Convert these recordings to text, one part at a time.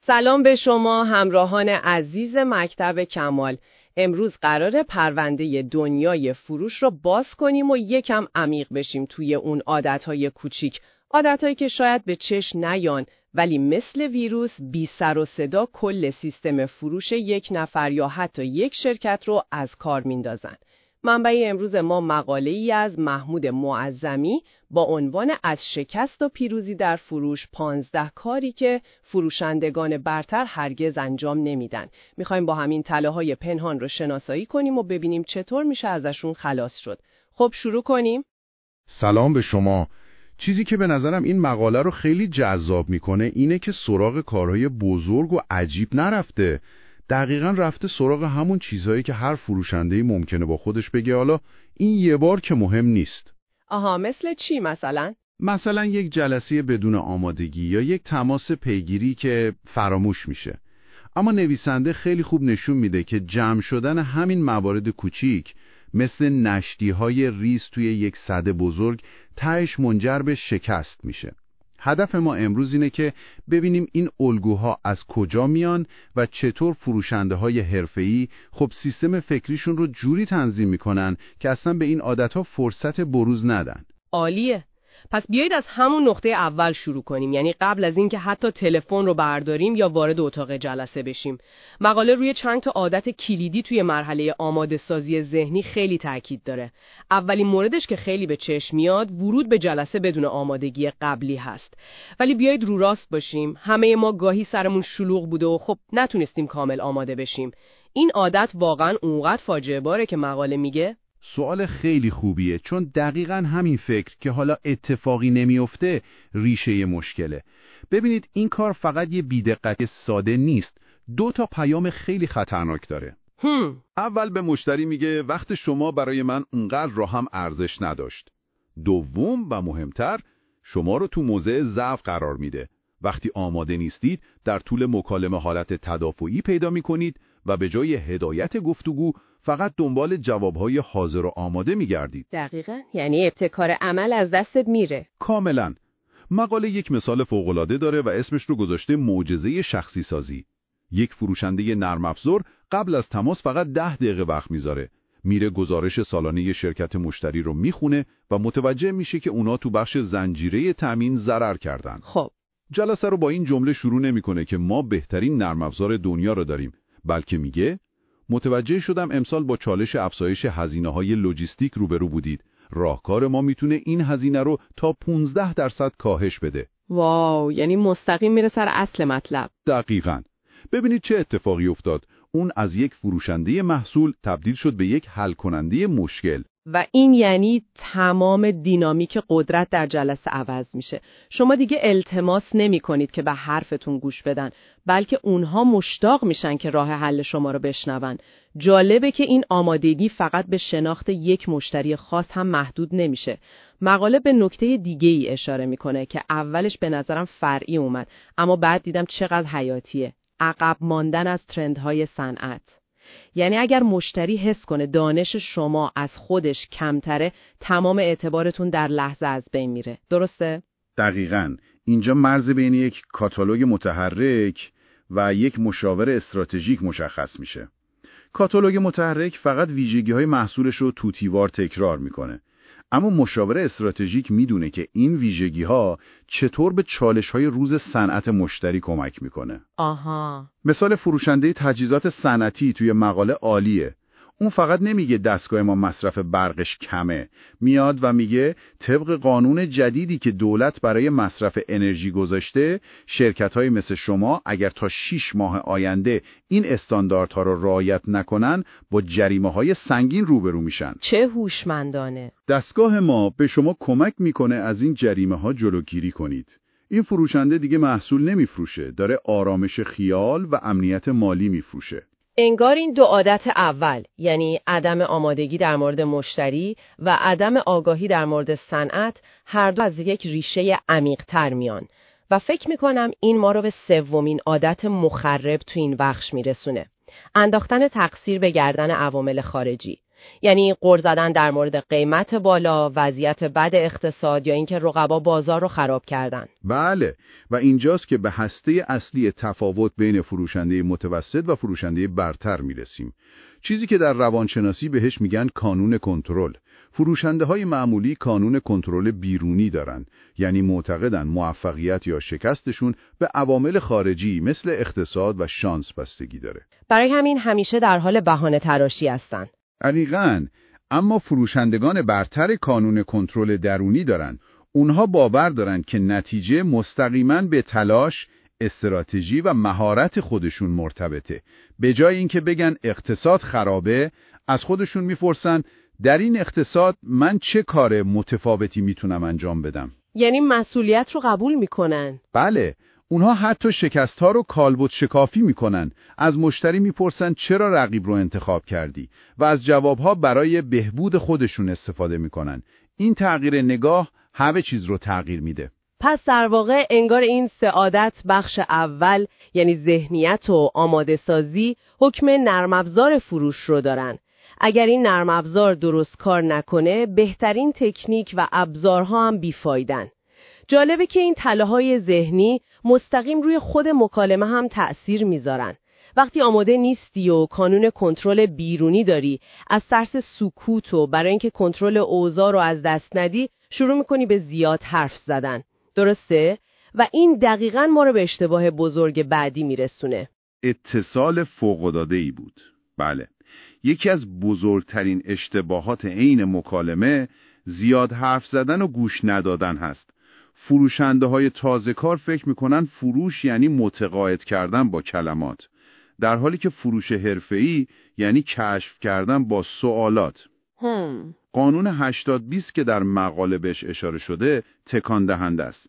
سلام به شما همراهان عزیز مکتب کمال. امروز قراره پرونده دنیای فروش رو باز کنیم و یکم عمیق بشیم توی اون عادتهای کوچیک. عادتهایی که شاید به چشم نیان ولی مثل ویروس بی سر و صدا کل سیستم فروش یک نفر یا حتی یک شرکت رو از کار میندازن. منبع امروز ما مقاله‌ای از محمود معظمی با عنوان از شکست و پیروزی در فروش 15 کاری که فروشندگان برتر هرگز انجام نمیدن. میخوایم با همین تله‌های پنهان رو شناسایی کنیم و ببینیم چطور میشه ازشون خلاص شد. خب شروع کنیم. سلام به شما. چیزی که به نظرم این مقاله رو خیلی جذاب میکنه اینه که سراغ کارهای بزرگ و عجیب نرفته. دقیقاً رفته سراغ همون چیزهایی که هر فروشنده‌ای ممکنه با خودش بگه حالا این یه بار که مهم نیست. آها، مثل چی مثلا؟ مثلا یک جلسه بدون آمادگی یا یک تماس پیگیری که فراموش میشه. اما نویسنده خیلی خوب نشون میده که جمع شدن همین موارد کوچیک مثل نشتی‌های ریز توی یک سده بزرگ تهش منجر به شکست میشه. هدف ما امروز اینه که ببینیم این الگوها از کجا میان و چطور فروشنده‌های حرفه‌ای خب سیستم فکریشون رو جوری تنظیم میکنن که اصلا به این عادتها فرصت بروز ندن. عالیه. پس بیایید از همون نقطه اول شروع کنیم، یعنی قبل از اینکه حتی تلفن رو برداریم یا وارد اتاق جلسه بشیم. مقاله روی چند تا عادت کلیدی توی مرحله آماده سازی ذهنی خیلی تاکید داره. اولین موردش که خیلی به چشم میاد ورود به جلسه بدون آمادگی قبلی هست. ولی بیایید رو راست باشیم، همه ما گاهی سرمون شلوغ بوده و خب نتونستیم کامل آماده بشیم. این عادت واقعاً اونقدر فاجعه باره که مقاله میگه؟ سوال خیلی خوبیه، چون دقیقاً همین فکر که حالا اتفاقی نمیفته ریشه مشکله. ببینید این کار فقط یه بی‌دقتی ساده نیست، 2 تا پیام خیلی خطرناک داره. اول به مشتری میگه وقت شما برای من اونقدر را هم ارزش نداشت. دوم و مهمتر، شما رو تو موضع ضعف قرار میده. وقتی آماده نیستید در طول مکالمه حالت تدافعی پیدا میکنید و به جای هدایت گفتگو فقط دنبال جوابهای حاضر و آماده میگردید. دقیقاً، یعنی ابتکار عمل از دستت میره. کاملاً. مقاله یک مثال فوق‌العاده داره و اسمش رو گذاشته معجزه شخصی سازی. یک فروشنده نرم افزار قبل از تماس فقط 10 دقیقه وقت میذاره. میره گزارش سالانه شرکت مشتری رو میخونه و متوجه میشه که اونا تو بخش زنجیره تامین ضرر کردن. خب جلسه رو با این جمله شروع نمیکنه که ما بهترین نرم افزار دنیا رو داریم، بلکه میگه متوجه شدم امسال با چالش افزایش هزینه‌های لوجستیک روبرو بودید. راهکار ما میتونه این هزینه رو تا 15% کاهش بده. واو، یعنی مستقیم میره سر اصل مطلب. دقیقاً. ببینید چه اتفاقی افتاد. اون از یک فروشنده محصول تبدیل شد به یک حل کننده مشکل. و این یعنی تمام دینامیک قدرت در جلسه عوض میشه. شما دیگه التماس نمی کنید که به حرفتون گوش بدن، بلکه اونها مشتاق میشن که راه حل شما رو بشنون. جالبه که این آمادگی فقط به شناخت یک مشتری خاص هم محدود نمیشه. مقاله به نکته دیگه ای اشاره میکنه که اولش به نظرم فرعی اومد، اما بعد دیدم چقدر حیاتیه. عقب ماندن از ترندهای صنعت. یعنی اگر مشتری حس کنه دانش شما از خودش کمتره، تمام اعتبارتون در لحظه از بین میره. درسته؟ دقیقاً. اینجا مرز بین یک کاتالوگ متحرک و یک مشاور استراتژیک مشخص میشه. کاتالوگ متحرک فقط ویژگی‌های محصولش رو توتیوار تکرار میکنه. اما مشاور استراتژیک میدونه که این ویژگی‌ها چطور به چالش‌های روز صنعت مشتری کمک میکنه. آها. مثال فروشنده تجهیزات صنعتی توی مقاله عالیه. اون فقط نمیگه دستگاه ما مصرف برقش کمه. میاد و میگه طبق قانون جدیدی که دولت برای مصرف انرژی گذاشته، شرکت‌های مثل شما اگر تا 6 ماه آینده این استانداردها رو رعایت نکنن با جریمه‌های سنگین روبرو میشن. چه هوشمندانه. دستگاه ما به شما کمک میکنه از این جریمه‌ها جلوگیری کنید. این فروشنده دیگه محصول نمیفروشه، داره آرامش خیال و امنیت مالی میفروشه. انگار این 2 عادت اول، یعنی عدم آمادگی در مورد مشتری و عدم آگاهی در مورد صنعت، هر دو از یک ریشه عمیق‌تر میان و فکر میکنم این ما رو به 3مین عادت مخرب تو این بخش میرسونه. انداختن تقصیر به گردن عوامل خارجی. یعنی غر زدن در مورد قیمت بالا، وضعیت بد اقتصاد یا اینکه رقبا بازار رو خراب کردن. بله، و اینجاست که به هسته اصلی تفاوت بین فروشنده متوسط و فروشنده برتر میرسیم. چیزی که در روانشناسی بهش میگن کانون کنترل. فروشنده‌های معمولی کانون کنترل بیرونی دارن، یعنی معتقدن موفقیت یا شکستشون به عوامل خارجی مثل اقتصاد و شانس بستگی داره. برای همین همیشه در حال بهانه تراشی هستن. دقیقاً. اما فروشندگان برتر کانون کنترل درونی دارن. اونها باور دارن که نتیجه مستقیماً به تلاش، استراتژی و مهارت خودشون مرتبطه. به جای اینکه بگن اقتصاد خرابه، از خودشون میپرسن در این اقتصاد من چه کار متفاوتی میتونم انجام بدم؟ یعنی مسئولیت رو قبول میکنن. بله، اونها حتی شکست‌ها رو کالبد شکافی میکنن. از مشتری میپرسن چرا رقیب رو انتخاب کردی و از جوابها برای بهبود خودشون استفاده میکنن. این تغییر نگاه همه چیز رو تغییر میده. پس در واقع انگار این سه عادت بخش اول، یعنی ذهنیت و آماده سازی، حکم نرم افزار فروش رو دارن. اگر این نرم افزار درست کار نکنه، بهترین تکنیک و ابزارها هم بیفایدن. جالبه که این تله‌های ذهنی مستقیم روی خود مکالمه هم تأثیر میذارن. وقتی آماده نیستی و کانون کنترل بیرونی داری، از ترس سکوت و برای اینکه کنترل اوضاع رو از دست ندی، شروع میکنی به زیاد حرف زدن. درسته؟ و این دقیقاً ما رو به اشتباه بزرگ بعدی میرسونه. اتصال فوق‌العاده‌ای بود. بله. یکی از بزرگترین اشتباهات عین مکالمه زیاد حرف زدن و گوش ندادن هست. فروشنده‌های تازه کار فکر میکنن فروش یعنی متقاعد کردن با کلمات، در حالی که فروش حرفه‌ای یعنی کشف کردن با سوالات. قانون 80-20 که در مقاله بهش اشاره شده تکان دهنده است.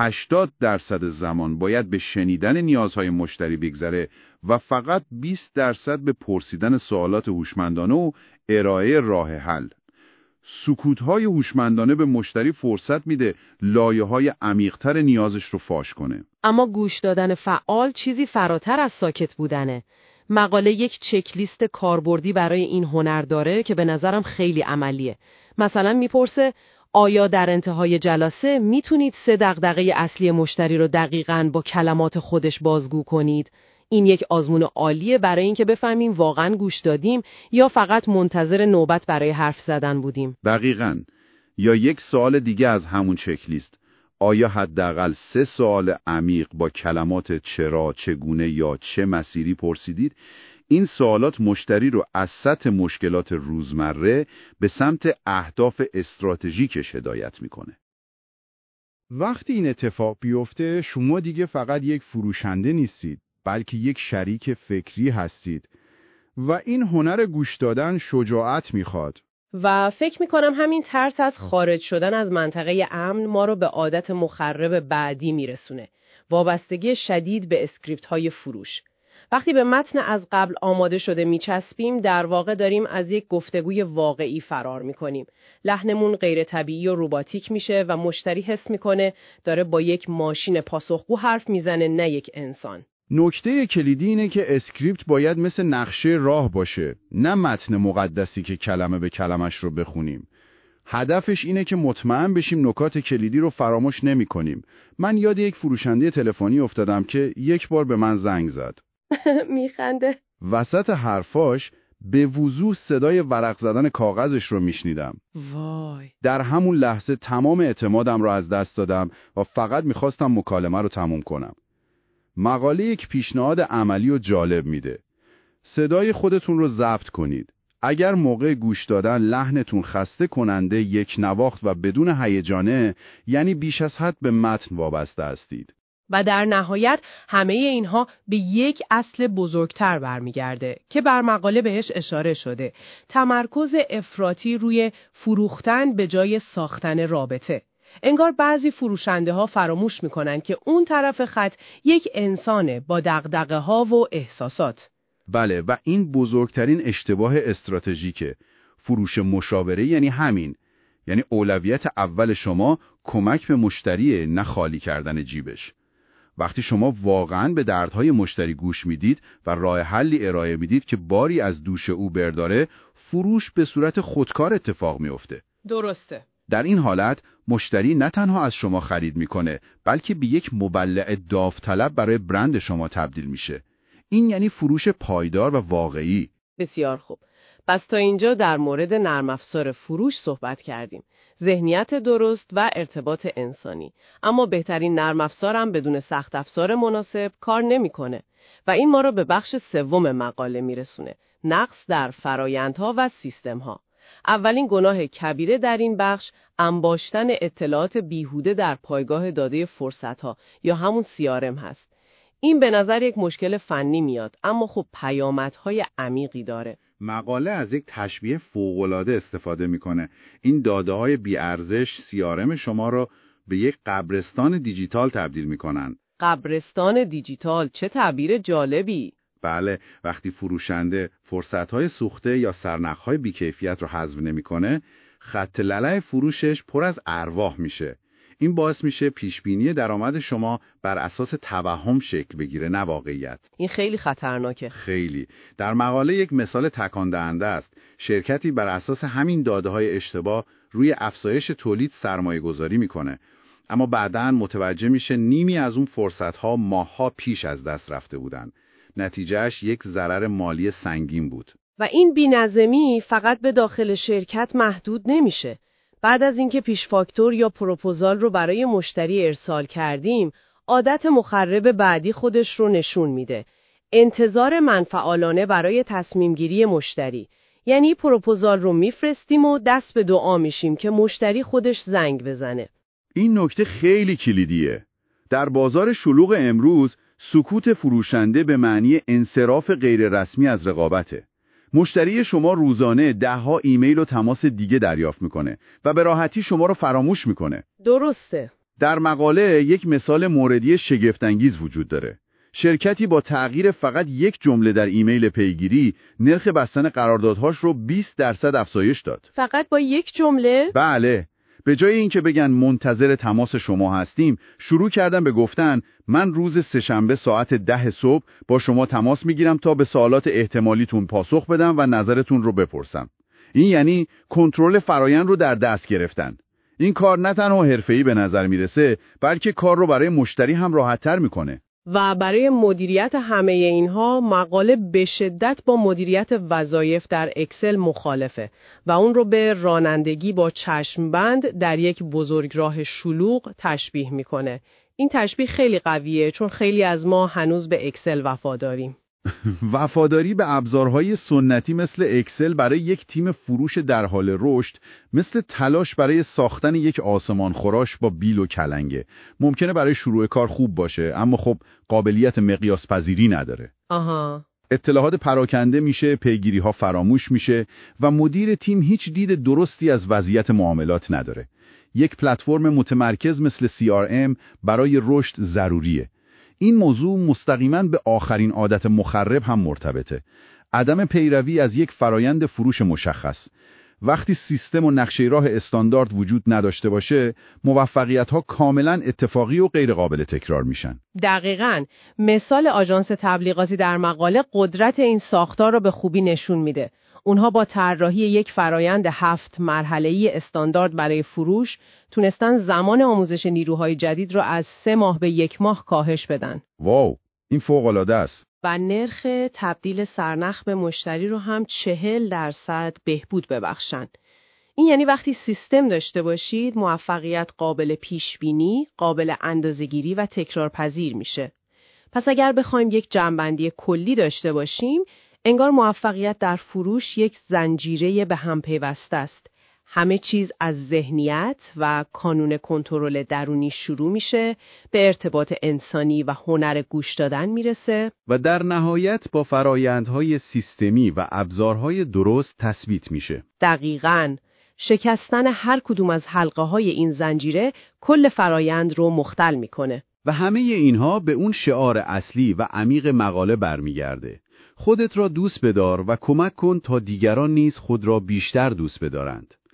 80% زمان باید به شنیدن نیازهای مشتری بگذره و فقط 20% به پرسیدن سوالات هوشمندانه و ارائه راه حل. سکوت‌های هوشمندانه به مشتری فرصت میده لایه‌های عمیق‌تر نیازش رو فاش کنه. اما گوش دادن فعال چیزی فراتر از ساکت بودنه. مقاله یک چکلیست کاربردی برای این هنر داره که به نظرم خیلی عملیه. مثلا میپرسه آیا در انتهای جلسه میتونید 3 دغدغه اصلی مشتری رو دقیقاً با کلمات خودش بازگو کنید؟ این یک آزمون عالیه برای اینکه بفهمیم واقعاً گوش دادیم یا فقط منتظر نوبت برای حرف زدن بودیم. دقیقاً. یا یک سوال دیگه از همون چکلیست. آیا حداقل 3 سوال عمیق با کلمات چرا، چگونه یا چه مسیری پرسیدید؟ این سوالات مشتری رو از سطح مشکلات روزمره به سمت اهداف استراتژیکش هدایت میکنه. وقتی این اتفاق بیفته، شما دیگه فقط یک فروشنده نیستید، بلکه یک شریک فکری هستید. و این هنر گوش دادن شجاعت میخواد. و فکر میکنم همین ترس از خارج شدن از منطقه امن ما رو به عادت مخرب بعدی میرسونه. وابستگی شدید به اسکریپت های فروش. وقتی به متن از قبل آماده شده میچسبیم، در واقع داریم از یک گفتگوی واقعی فرار میکنیم. لحنمون غیر طبیعی و رباتیک میشه و مشتری حس میکنه داره با یک ماشین پاسخگو حرف میزنه، نه یک انسان. نکته کلیدی اینه که اسکریپت باید مثل نقشه راه باشه، نه متن مقدسی که کلمه به کلمش رو بخونیم. هدفش اینه که مطمئن بشیم نکات کلیدی رو فراموش نمی کنیم. من یاد یک فروشنده تلفنی افتادم که یک بار به من زنگ زد. میخنده. وسط حرفاش به وضوح صدای ورق زدن کاغذش رو میشنیدم. وای. در همون لحظه تمام اعتمادم رو از دست دادم و فقط میخواستم مکالمه رو تموم کنم. مقاله یک پیشنهاد عملی و جالب میده. صدای خودتون رو ضبط کنید. اگر موقع گوش دادن لحنتون خسته کننده، یک نواخت و بدون هیجانه، یعنی بیش از حد به متن وابسته هستید. و در نهایت همه اینها به یک اصل بزرگتر برمیگرده که بر مقاله بهش اشاره شده. تمرکز افراطی روی فروختن به جای ساختن رابطه. انگار بعضی فروشنده ها فراموش میکنن که اون طرف خط یک انسانه با دغدغه ها و احساسات. بله، و این بزرگترین اشتباه استراتژیکه. فروش مشاوره یعنی همین. یعنی اولویت اول شما کمک به مشتریه، نه خالی کردن جیبش. وقتی شما واقعاً به دردهای مشتری گوش میدید و راه حلی ارائه میدید که باری از دوش او برداره، فروش به صورت خودکار اتفاق میفته. درسته. در این حالت مشتری نه تنها از شما خرید میکنه، بلکه به یک مبلغ داوطلب برای برند شما تبدیل میشه. این یعنی فروش پایدار و واقعی. بسیار خوب. پس تا اینجا در مورد نرم افزار فروش صحبت کردیم. ذهنیت درست و ارتباط انسانی. اما بهترین نرم افزار هم بدون سخت افزار مناسب کار نمیکنه. و این ما رو به بخش سوم مقاله میرسونه. نقص در فرایندها و سیستمها. اولین گناه کبیره در این بخش انباشتن اطلاعات بیهوده در پایگاه داده فرصتها یا همون CRM هست. این به نظر یک مشکل فنی میاد، اما خب پیامدهای عمیقی داره. مقاله از یک تشبیه فوق‌العاده استفاده میکنه. این داده‌های بی‌ارزش CRM شما رو به یک قبرستان دیجیتال تبدیل میکنن. قبرستان دیجیتال، چه تعبیر جالبی! بله، وقتی فروشنده فرصت‌های سوخته یا سرنخ‌های بی‌کیفیت رو حذف نمی‌کنه، خط للع فروشش پر از ارواح میشه. این باعث میشه پیشبینی درآمد شما بر اساس توهم شکل بگیره، نه واقعیت. این خیلی خطرناکه. خیلی. در مقاله یک مثال تکان دهنده است. شرکتی بر اساس همین داده‌های اشتباه روی افزایش تولید سرمایه‌گذاری میکنه، اما بعداً متوجه میشه نیمی از اون فرصت‌ها ماه‌ها پیش از دست رفته بودن. نتیجهش یک ضرر مالی سنگین بود. و این بی‌نظمی فقط به داخل شرکت محدود نمیشه. بعد از اینکه پیش فاکتور یا پروپوزال رو برای مشتری ارسال کردیم، عادت مخرب بعدی خودش رو نشون میده. انتظار منفعلانه برای تصمیم گیری مشتری. یعنی پروپوزال رو میفرستیم و دست به دعا میشیم که مشتری خودش زنگ بزنه. این نکته خیلی کلیدیه. در بازار شلوغ امروز سکوت فروشنده به معنی انصراف غیر رسمی از رقابته. مشتری شما روزانه 10 ایمیل و تماس دیگه دریافت میکنه و به راحتی شما رو فراموش میکنه. درسته. در مقاله یک مثال موردی شگفت‌انگیز وجود داره. شرکتی با تغییر فقط یک جمله در ایمیل پیگیری نرخ بستن قراردادهاش رو 20% افزایش داد. فقط با یک جمله؟ بله. به جای اینکه بگن منتظر تماس شما هستیم، شروع کردن به گفتن من روز سه‌شنبه ساعت 10 صبح با شما تماس میگیرم تا به سوالات احتمالیتون پاسخ بدم و نظرتون رو بپرسم. این یعنی کنترل فرایند رو در دست گرفتن. این کار نه تنها حرفه‌ای به نظر میرسه، بلکه کار رو برای مشتری هم راحت‌تر میکنه. و برای مدیریت همه اینها مقاله به شدت با مدیریت وظایف در اکسل مخالفه و اون رو به رانندگی با چشمبند در یک بزرگراه شلوغ تشبیه میکنه. این تشبیه خیلی قویه چون خیلی از ما هنوز به اکسل وفاداریم. وفاداری به ابزارهای سنتی مثل اکسل برای یک تیم فروش در حال رشد مثل تلاش برای ساختن یک آسمان خراش با بیل و کلنگه. ممکنه برای شروع کار خوب باشه، اما خب قابلیت مقیاس پذیری نداره. اطلاعات پراکنده میشه، پیگیری‌ها فراموش میشه و مدیر تیم هیچ دید درستی از وضعیت معاملات نداره. یک پلتفرم متمرکز مثل CRM برای رشد ضروریه. این موضوع مستقیما به آخرین عادت مخرب هم مرتبطه. عدم پیروی از یک فرایند فروش مشخص. وقتی سیستم و نقشه راه استاندارد وجود نداشته باشه، موفقیت‌ها کاملا اتفاقی و غیر قابل تکرار میشن. دقیقاً. مثال آژانس تبلیغاتی در مقاله قدرت این ساختار رو به خوبی نشون میده. اونها با طراحی یک فرایند 7 مرحله‌ای استاندارد برای فروش تونستن زمان آموزش نیروهای جدید رو از 3 ماه به 1 ماه کاهش بدن. واو، این فوق‌العاده است. و نرخ تبدیل سرنخ به مشتری رو هم 40% بهبود ببخشن. این یعنی وقتی سیستم داشته باشید، موفقیت قابل پیشبینی، قابل اندازه‌گیری و تکرارپذیر میشه. پس اگر بخوایم یک جمع‌بندی کلی داشته باشیم، انگار موفقیت در فروش یک زنجیره به هم پیوسته است. همه چیز از ذهنیت و کانون کنترل درونی شروع میشه، به ارتباط انسانی و هنر گوش دادن میرسه و در نهایت با فرایندهای سیستمی و ابزارهای درست تثبیت میشه. دقیقاً. شکستن هر کدوم از حلقه‌های این زنجیره کل فرایند رو مختل میکنه. و همه اینها به اون شعار اصلی و عمیق مقاله برمیگرده. خودت را دوست بدار و کمک کن تا دیگران نیز خود را بیشتر دوست بدارند.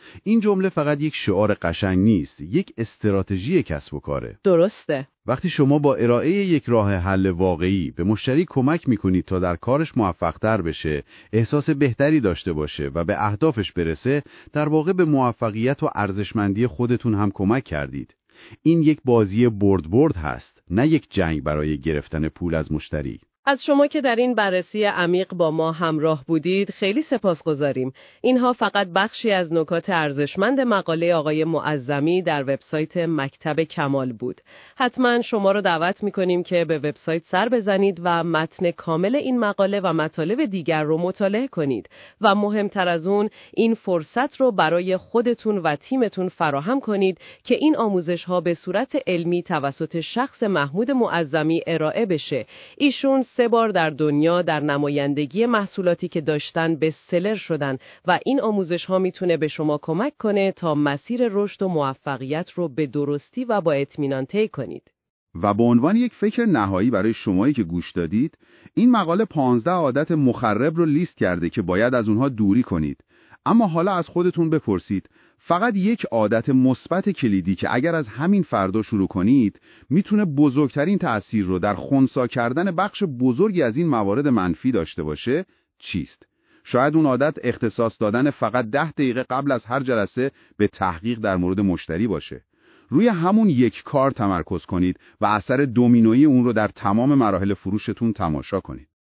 این جمله فقط یک شعار قشنگ نیست، یک استراتژی کسب و کاره. درسته. وقتی شما با ارائه یک راه حل واقعی به مشتری کمک میکنید تا در کارش موفق‌تر بشه، احساس بهتری داشته باشه و به اهدافش برسه، در واقع به موفقیت و ارزشمندی خودتون هم کمک کردید. این یک بازی برد هست، نه یک جنگ برای گرفتن پول از مشتری. از شما که در این بررسی عمیق با ما همراه بودید خیلی سپاسگزاریم. اینها فقط بخشی از نکات ارزشمند مقاله آقای معظمی در وبسایت مکتب کمال بود. حتما شما رو دعوت می‌کنیم که به وبسایت سر بزنید و متن کامل این مقاله و مطالب دیگر رو مطالعه کنید و مهمتر از اون این فرصت رو برای خودتون و تیمتون فراهم کنید که این آموزش‌ها به صورت علمی توسط شخص محمود معظمی ارائه بشه. ایشون 3 بار در دنیا در نمایندگی محصولاتی که داشتن بستسلر شدن و این آموزش ها میتونه به شما کمک کنه تا مسیر رشد و موفقیت رو به درستی و با اطمینان طی کنید. و به عنوان یک فکر نهایی برای شمایی که گوش دادید، این مقاله 15 عادت مخرب رو لیست کرده که باید از اونها دوری کنید. اما حالا از خودتون بپرسید، فقط یک عادت مثبت کلیدی که اگر از همین فردا شروع کنید میتونه بزرگترین تأثیر رو در خنثی کردن بخش بزرگی از این موارد منفی داشته باشه چیست؟ شاید اون عادت اختصاص دادن فقط 10 دقیقه قبل از هر جلسه به تحقیق در مورد مشتری باشه. روی همون یک کار تمرکز کنید و اثر دومینویی اون رو در تمام مراحل فروشتون تماشا کنید.